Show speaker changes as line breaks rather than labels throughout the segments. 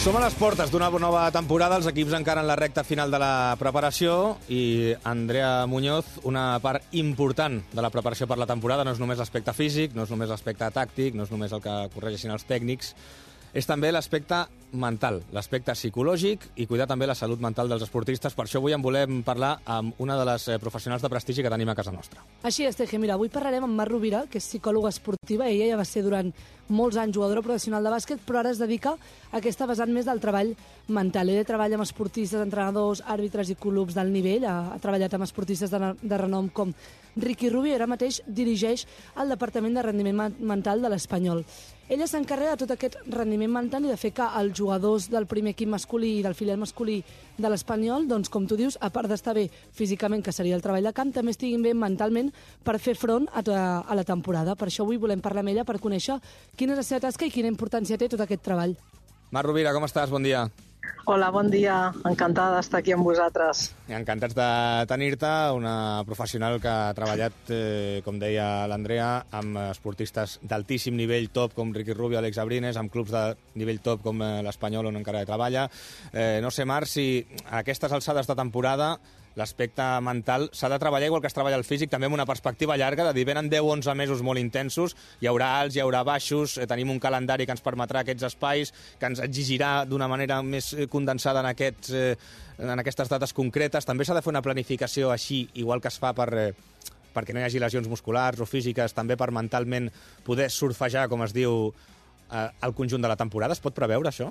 Som a les portes d'una nova temporada, els equips encara en la recta final de la preparació i Andrea Muñoz, una part important de la preparació per la temporada no és només l'aspecte físic, no és només l'aspecte tàctic, no és només el que corregeixin els tècnics, és també l'aspecte mental, l'aspecte psicològic i cuidar també la salut mental dels esportistes. Per això avui en volem parlar amb una de les professionals de prestigi que tenim a casa nostra.
Així és, Teje. Mira, avui parlarem amb Mar Rovira, que és psicòloga esportiva. Ella ja va ser durant molts anys jugadora professional de bàsquet, però ara es dedica a aquesta vessant més del treball mental. Ella treballa amb esportistes, entrenadors, àrbitres i clubs d'alt nivell. Ha treballat amb esportistes de renom com Ricky Rubio i ara mateix dirigeix el Departament de Rendiment Mental de l'Espanyol. Ella s'encarrega de tot aquest rendiment mental i de fer que els jugadors del primer equip masculí i del filial masculí de l'Espanyol, doncs, com tu dius, a part d'estar bé físicament, que seria el treball de camp, també estiguin bé mentalment per fer front a la temporada. Per això avui volem parlar amb ella per conèixer quina és la seva tasca i quina importància té tot aquest treball.
Mar Rovira, com estàs? Bon dia.
Hola, bon dia. Encantada d'estar aquí amb vosaltres.
Encantats de tenir-te, una professional que ha treballat, com deia l'Andrea, amb esportistes d'altíssim nivell top com Ricky Rubio, Alex Abrines, amb clubs de nivell top com l'Espanyol on encara treballa. No sé, Mar, si a aquestes alçades de temporada l'aspecte mental s'ha de treballar igual que es treballa el físic, també amb una perspectiva llarga, de dir, venen 10-11 mesos molt intensos, hi haurà alts, hi haurà baixos, tenim un calendari que ens permetrà aquests espais, que ens exigirà d'una manera més condensada en aquestes dates concretes. També s'ha de fer una planificació així, igual que es fa perquè no hi hagi lesions musculars o físiques, també per mentalment poder surfejar, com es diu, el conjunt de la temporada. Es pot preveure això?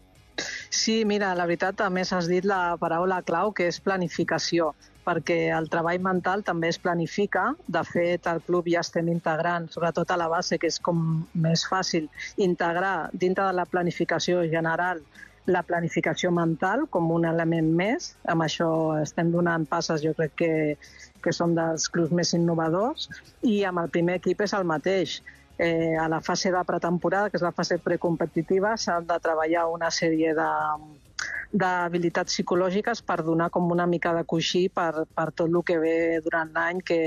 Sí, mira, la veritat, a més has dit la paraula clau, que és planificació, perquè el treball mental també es planifica. De fet, al club ja estem integrant, sobretot a la base, que és com més fàcil, integrar dintre de la planificació general la planificació mental com un element més. Amb això estem donant passes, jo crec que som dels clubs més innovadors, i amb el primer equip és el mateix. A la fase de pretemporada, que és la fase precompetitiva, s'han de treballar una sèrie d'habilitats psicològiques per donar com una mica de coixí per tot el que ve durant l'any, que,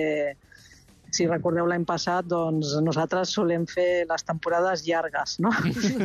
si recordeu l'any passat, doncs nosaltres solem fer les temporades llargues, no?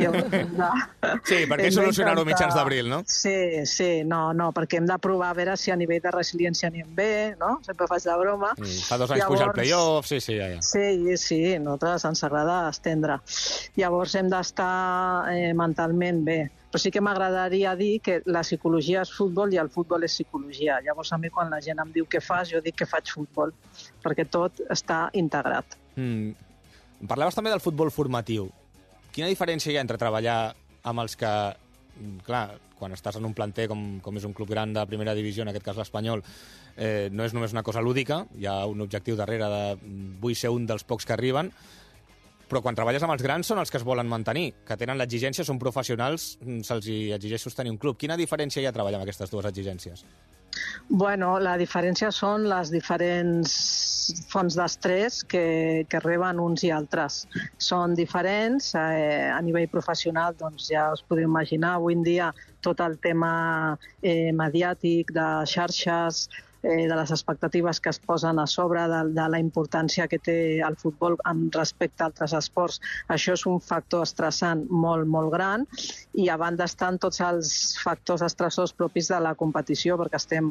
Sí, perquè solucionar-ho mitjans d'abril, no?
Sí, no, perquè hem de provar a veure si a nivell de resiliència anem bé, no? Sempre faig la broma.
Fa 2 anys puja al play-off, sí.
Sí, a nosaltres ens agrada estendre. Llavors hem d'estar mentalment bé. Però sí que m'agradaria dir que la psicologia és futbol i el futbol és psicologia. Llavors, a mi, quan la gent em diu què fas, jo dic que faig futbol, perquè tot està integrat.
Parlaves també del futbol formatiu. Quina diferència hi ha entre treballar amb els que, clar, quan estàs en un planter com és un club gran de primera divisió, en aquest cas l'Espanyol, no és només una cosa lúdica, hi ha un objectiu darrere de vull ser un dels pocs que arriben, però quan treballes amb els grans són els que es volen mantenir, que tenen l'exigència, són professionals, se'ls exigeix sostenir un club. Quina diferència hi ha a treballar amb aquestes dues exigències?
Bueno, la diferència són les diferents fonts d'estrès que reben uns i altres. Són diferents. A nivell professional, doncs ja us podeu imaginar, avui en dia tot el tema mediàtic, de xarxes, de les expectatives que es posen a sobre, de la importància que té el futbol respecte a altres esports. Això és un factor estressant molt, molt gran, i a banda estan tots els factors estressors propis de la competició, perquè estem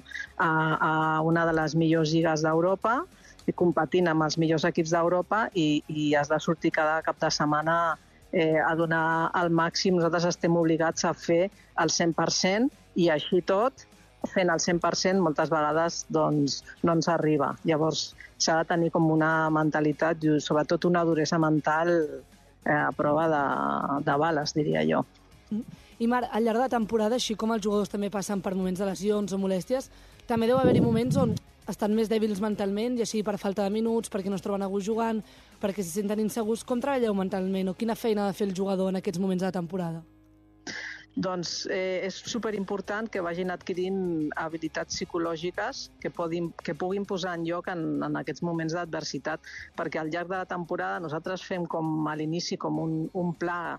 a una de les millors lligues d'Europa i competint amb els millors equips d'Europa, i has de sortir cada cap de setmana a donar el màxim. Nosaltres estem obligats a fer el 100%, i així tot, fent el 100%, moltes vegades doncs, no ens arriba. Llavors s'ha de tenir com una mentalitat, i sobretot una duresa mental a prova de bales, diria jo.
I Mar, al llarg de la temporada, així com els jugadors també passen per moments de lesions o molèsties, també deu haver-hi moments on estan més dèbils mentalment, ja sigui per falta de minuts, perquè no es troben a gust jugant, perquè se senten insegurs. Com treballeu mentalment, o quina feina ha de fer el jugador en aquests moments de la temporada?
Doncs és superimportant que vagin adquirint habilitats psicològiques que puguin posar en lloc en aquests moments d'adversitat, perquè al llarg de la temporada nosaltres fem com a l'inici com un pla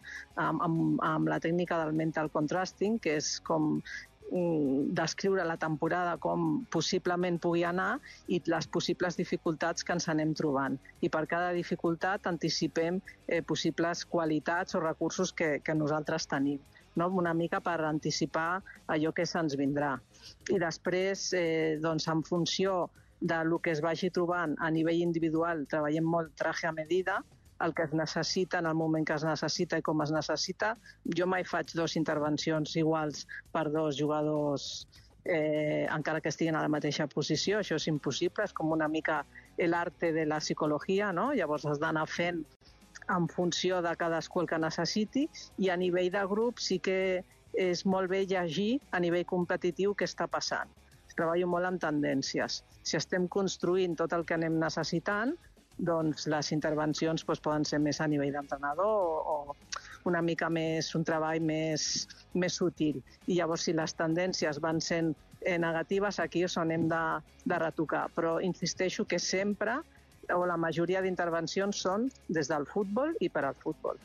amb la tècnica del mental contrasting, que és com descriure la temporada com possiblement pugui anar i les possibles dificultats que ens anem trobant. I per cada dificultat anticipem possibles qualitats o recursos que nosaltres tenim. no? Una mica per anticipar allò que se'ns vindrà. I després, doncs, en funció del que es vagi trobant a nivell individual, treballem molt traje a medida, el que es necessita en el moment que es necessita i com es necessita. Jo mai faig 2 intervencions iguals per 2 jugadors encara que estiguin a la mateixa posició, això és impossible, és com una mica l'arte de la psicologia, no? Llavors has d'anar fent en funció de cadascú el que necessiti, i a nivell de grup sí que és molt bé llegir a nivell competitiu què està passant. Treballo molt amb tendències. Si estem construint tot el que anem necessitant, doncs les intervencions poden ser més a nivell d'entrenador o una mica més, un treball més sutil. I llavors, si les tendències van sent negatives, aquí és on hem de retocar. Però insisteixo que sempre, o la majoria d'intervencions són des del futbol i per al futbol.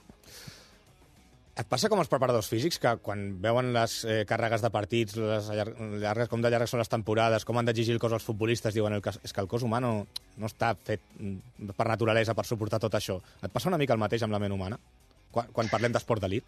Et passa com els preparadors físics, que quan veuen les càrregues de partits, com de llargues són les temporades, com han d'exigir el cos als futbolistes, diuen és que el cos humà no està fet per naturalesa per suportar tot això. Et passa una mica el mateix amb la ment humana, quan parlem d'esport d'elit?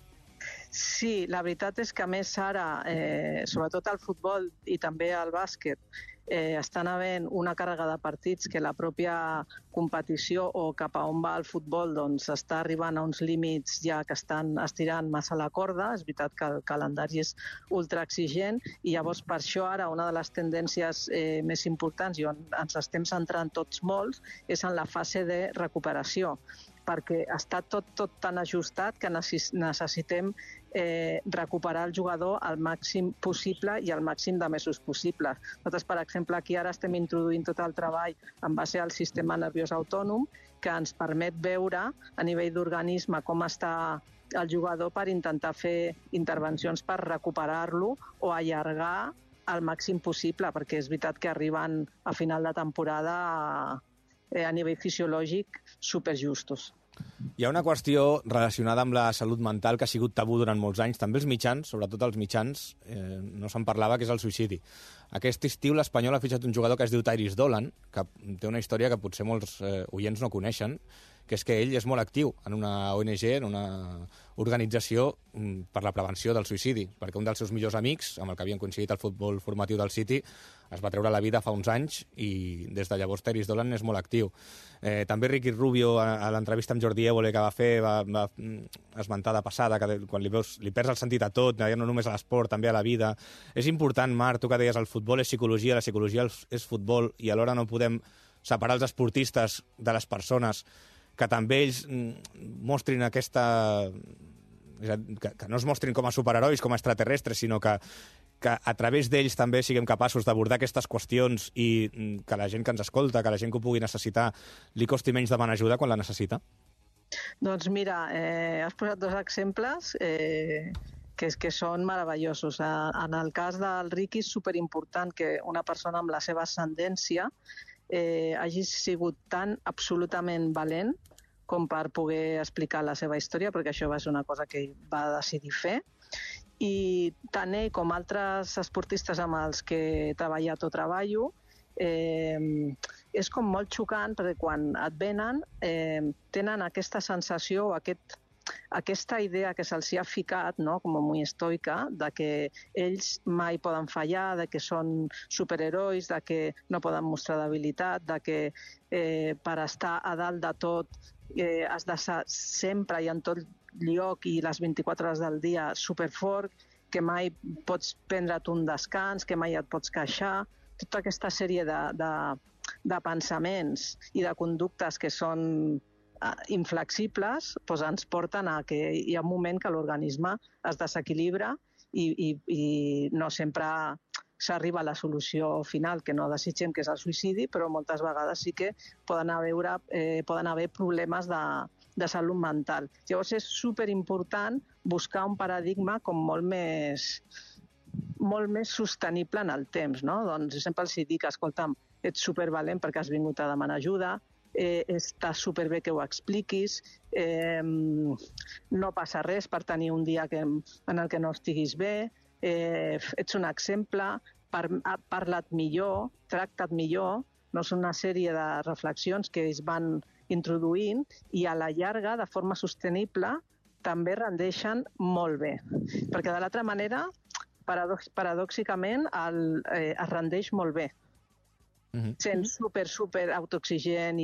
Sí, la veritat és que a més ara, sobretot al futbol i també al bàsquet, estan havent una càrrega de partits que la pròpia competició o cap a on va el futbol doncs està arribant a uns límits ja que estan estirant massa la corda. És veritat que el calendari és ultra exigent i llavors per això ara una de les tendències més importants i on ens estem centrant tots molts és en la fase de recuperació, perquè està tot tan ajustat que necessitem recuperar el jugador al màxim possible i al màxim de mesos possibles. Nosaltres, per exemple, aquí ara estem introduint tot el treball en base al sistema nerviós autònom que ens permet veure a nivell d'organisme com està el jugador per intentar fer intervencions per recuperar-lo o allargar al màxim possible, perquè és veritat que arriben a final de temporada a nivell fisiològic superjustos.
Hi ha una qüestió relacionada amb la salut mental que ha sigut tabú durant molts anys. També els mitjans, sobretot els mitjans, no se'n parlava, que és el suïcidi. Aquest estiu l'Espanyol ha fitxat un jugador que es diu Tyrese Dolan, que té una història que potser molts oients no coneixen, que és que ell és molt actiu en una ONG, en una organització per la prevenció del suïcidi, perquè un dels seus millors amics, amb el que havien coincidit al futbol formatiu del City, es va treure la vida fa uns anys i des de llavors Tyrese Dolan és molt actiu. També Ricky Rubio, a l'entrevista amb Jordi Évole que va fer, va esmentar de passada que quan li perds el sentit a tot, ja no només a l'esport, també a la vida. És important, Marc, tu que deies, el futbol és psicologia, la psicologia és futbol, i alhora no podem separar els esportistes de les persones, que també ells mostrin aquesta... que no es mostrin com a superherois, com a extraterrestres, sinó que a través d'ells també siguem capaços d'abordar aquestes qüestions i que la gent que ens escolta, que la gent que ho pugui necessitar, li costi menys demanar ajuda quan la necessita?
Doncs mira, has posat 2 exemples que són meravellosos. En el cas del Ricky és superimportant que una persona amb la seva ascendència hagi sigut tan absolutament valent com per poder explicar la seva història, perquè això va ser una cosa que ell va decidir fer. I tant ell com altres esportistes amb els que he treballat o treballo, és com molt xocant, perquè quan et venen tenen aquesta sensació o aquesta idea que se'ls ha ficat, no, com muy estoica, de que ells mai poden fallar, de que són superherois, de que no poden mostrar debilitat, de que per estar a dalt de tot has de ser sempre i en tot lloc i les 24 hores del dia superfort, que mai pots prendre't un descans, que mai et pots queixar. Tota aquesta sèrie de pensaments i de conductes que són inflexibles ens porten a que hi ha un moment que l'organisme es desequilibra i no sempre s'arriba a la solució final, que no desitgem, que és el suïcidi, però moltes vegades sí que poden haver problemes de salut mental. Llavors és superimportant buscar un paradigma com molt més sostenible en el temps, no? Doncs sempre els dic, escolta'm, ets supervalent perquè has vingut a demanar ajuda, està superbé que ho expliquis, no passa res per tenir un dia en el que no estiguis bé, ets un exemple, parla't millor, tracta't millor, no? És una sèrie de reflexions que ells van introduint i a la llarga, de forma sostenible, també rendeixen molt bé. Perquè de l'altra manera, paradoxicament, es rendeix molt bé. Sent super autoexigent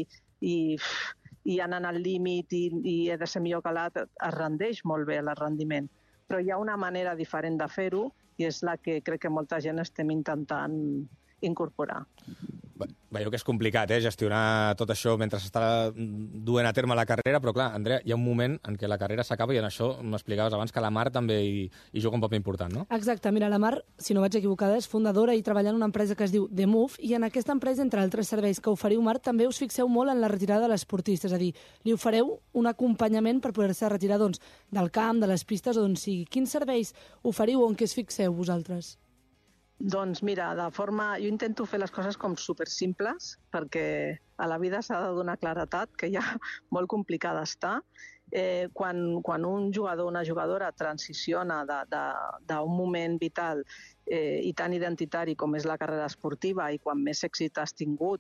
i anant al límit i he de ser millor que l'altre, es rendeix molt bé el rendiment. Però hi ha una manera diferent de fer-ho i és la que crec que molta gent estem intentant incorporar.
Veieu que és complicat, gestionar tot això mentre s'està duent a terme la carrera, però clar, Andrea, hi ha un moment en què la carrera s'acaba i en això m'explicaves abans que la Mar també hi juga un paper important, no?
Exacte, mira, la Mar, si no vaig equivocada, és fundadora i treballa en una empresa que es diu The Move, i en aquesta empresa, entre altres serveis que oferiu, Mar, també us fixeu molt en la retirada de l'esportista, és a dir, li ofereu un acompanyament per poder-se retirar del camp, de les pistes, on sigui. Quins serveis oferiu o en què es fixeu vosaltres?
Doncs mira, jo intento fer les coses com supersimples, perquè a la vida s'ha de donar claretat, que ja molt complicada està. Quan un jugador o una jugadora transiciona d'un moment vital i tan identitari com és la carrera esportiva i quan més èxit has tingut,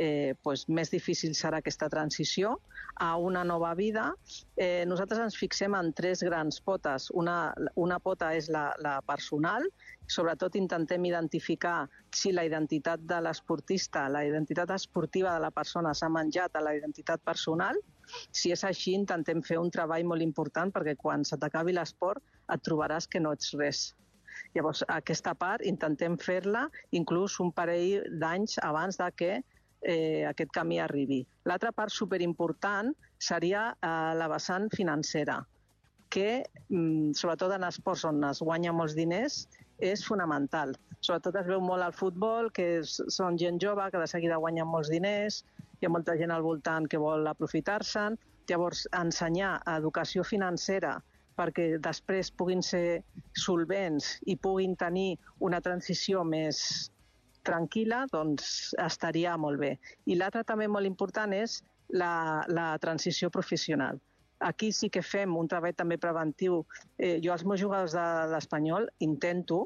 més difícil serà aquesta transició a una nova vida. Nosaltres ens fixem en 3 grans potes. Una pota és la personal, sobretot intentem identificar si la identitat de l'esportista, la identitat esportiva de la persona s'ha menjat a la identitat personal. Si és així, intentem fer un treball molt important perquè quan se t'acabi l'esport et trobaràs que no ets res. Llavors, aquesta part intentem fer-la inclús un parell d'anys abans de que aquest camí arribi. L'altra part superimportant seria la vessant financera, que, sobretot en esports on es guanya molts diners, és fonamental. Sobretot es veu molt al futbol, que són gent jove, que de seguida guanyen molts diners, hi ha molta gent al voltant que vol aprofitar-se'n. Llavors, ensenyar educació financera perquè després puguin ser solvents i puguin tenir una transició més tranquil·la, doncs estaria molt bé. I l'altre també molt important és la transició professional. Aquí sí que fem un treball també preventiu. Jo als meus jugadors de l'Espanyol intento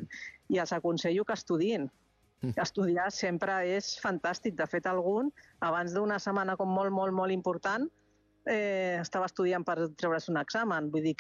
i els aconsello que estudiïn. Estudiar sempre és fantàstic. De fet, algun, abans d'una setmana com molt important, estava estudiant per treure's un examen. Vull dir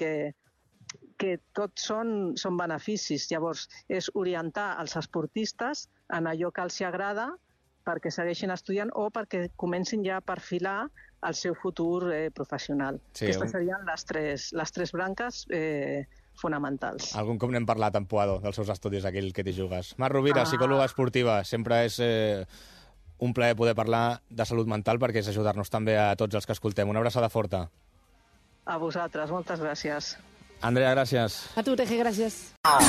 que tots són beneficis. Llavors, és orientar els esportistes en allò que els agrada perquè segueixin estudiant o perquè comencin ja a perfilar el seu futur professional. Sí, aquestes serien les tres branques fonamentals.
Algun cop n'hem parlat amb Puado, dels seus estudis aquí, el que t'hi jugues. Mar Rovira, psicòloga esportiva. Sempre és un plaer poder parlar de salut mental perquè és ajudar-nos també a tots els que escoltem. Una abraçada forta.
A vosaltres, moltes gràcies.
Andrea, gràcies.
A tu, Teje, gràcies.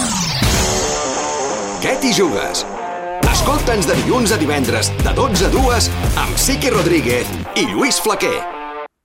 Què t'hi jugues? Escolta'ns de dilluns a divendres, de 12 a 2, amb Siqui Rodríguez i Lluís Flaquer.